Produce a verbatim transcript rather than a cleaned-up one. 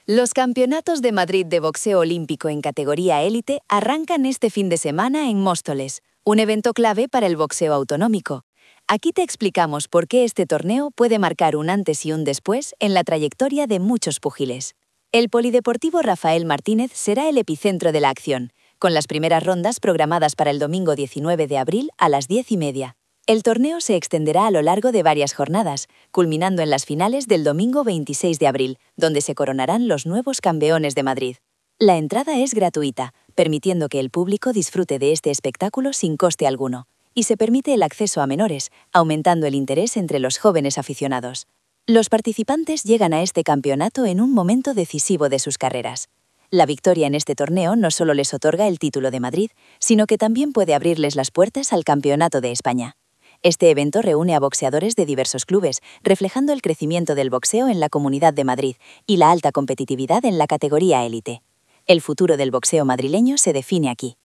Los Campeonatos de Madrid de Boxeo Olímpico en categoría élite arrancan este fin de semana en Móstoles, un evento clave para el boxeo autonómico. Aquí te explicamos por qué este torneo puede marcar un antes y un después en la trayectoria de muchos púgiles. El Polideportivo Rafael Martínez será el epicentro de la acción, con las primeras rondas programadas para el domingo diecinueve de abril a las diez y media. El torneo se extenderá a lo largo de varias jornadas, culminando en las finales del domingo veintiséis de abril, donde se coronarán los nuevos campeones de Madrid. La entrada es gratuita, permitiendo que el público disfrute de este espectáculo sin coste alguno, y se permite el acceso a menores, aumentando el interés entre los jóvenes aficionados. Los participantes llegan a este campeonato en un momento decisivo de sus carreras. La victoria en este torneo no solo les otorga el título de Madrid, sino que también puede abrirles las puertas al Campeonato de España. Este evento reúne a boxeadores de diversos clubes, reflejando el crecimiento del boxeo en la Comunidad de Madrid y la alta competitividad en la categoría élite. El futuro del boxeo madrileño se define aquí.